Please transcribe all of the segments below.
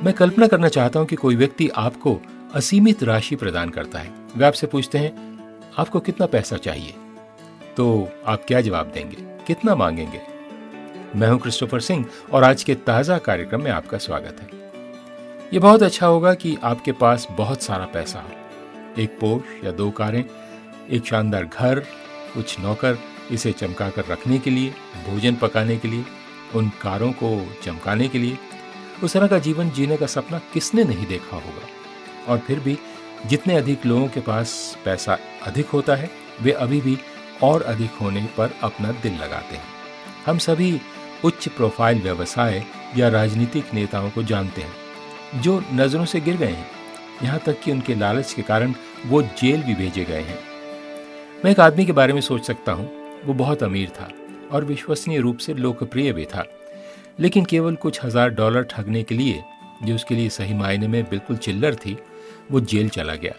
मैं कल्पना करना चाहता हूं कि कोई व्यक्ति आपको असीमित राशि प्रदान करता है। वे आपसे पूछते हैं, आपको कितना पैसा चाहिए? तो आप क्या जवाब देंगे? कितना मांगेंगे? मैं हूं क्रिस्टोफर सिंह और आज के ताज़ा कार्यक्रम में आपका स्वागत है। ये बहुत अच्छा होगा कि आपके पास बहुत सारा पैसा हो, एक पोर्श या 2 कारें, एक शानदार घर, कुछ नौकर इसे चमकाकर रखने के लिए, भोजन पकाने के लिए, उन कारों को चमकाने के लिए। उस तरह का जीवन जीने का सपना किसने नहीं देखा होगा? और फिर भी जितने अधिक लोगों के पास पैसा अधिक होता है, वे अभी भी और अधिक होने पर अपना दिल लगाते हैं। हम सभी उच्च प्रोफाइल व्यवसाय या राजनीतिक नेताओं को जानते हैं जो नजरों से गिर गए हैं, यहाँ तक कि उनके लालच के कारण वो जेल भी भेजे गए हैं। मैं एक आदमी के बारे में सोच सकता हूँ। वो बहुत अमीर था और विश्वसनीय रूप से लोकप्रिय भी था, लेकिन केवल कुछ $1000 ठगने के लिए, जो उसके लिए सही मायने में बिल्कुल चिल्लर थी, वो जेल चला गया।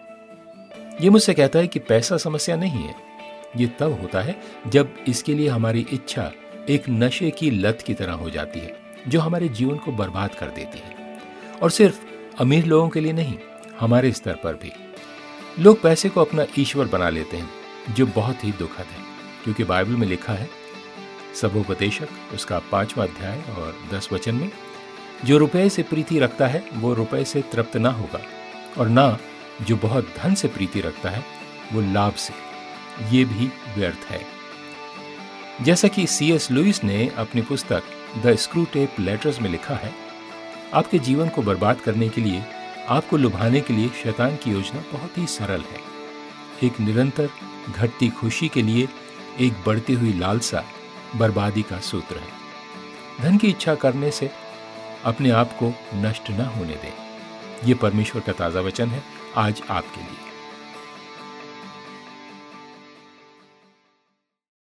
ये मुझसे कहता है कि पैसा समस्या नहीं है। ये तब होता है जब इसके लिए हमारी इच्छा एक नशे की लत की तरह हो जाती है, जो हमारे जीवन को बर्बाद कर देती है। और सिर्फ अमीर लोगों के लिए नहीं, हमारे स्तर पर भी लोग पैसे को अपना ईश्वर बना लेते हैं, जो बहुत ही दुखद है। क्योंकि बाइबल में लिखा है, सबोपदेशक उसका 5वां अध्याय और 10 वचन में, जो रुपए से प्रीति रखता है वो रुपए से तृप्त ना होगा, और ना जो बहुत धन से प्रीति रखता है वो लाभ से, ये भी व्यर्थ है। जैसा कि C.S. लुइस ने अपनी पुस्तक द स्क्रूटेप लेटर्स में लिखा है, आपके जीवन को बर्बाद करने के लिए, आपको लुभाने के लिए शैतान की योजना बहुत ही सरल है। एक निरंतर घटती खुशी के लिए एक बढ़ती हुई लालसा बर्बादी का सूत्र है। धन की इच्छा करने से अपने आप को नष्ट न होने दें। ये परमेश्वर का ताज़ा वचन है आज आपके लिए।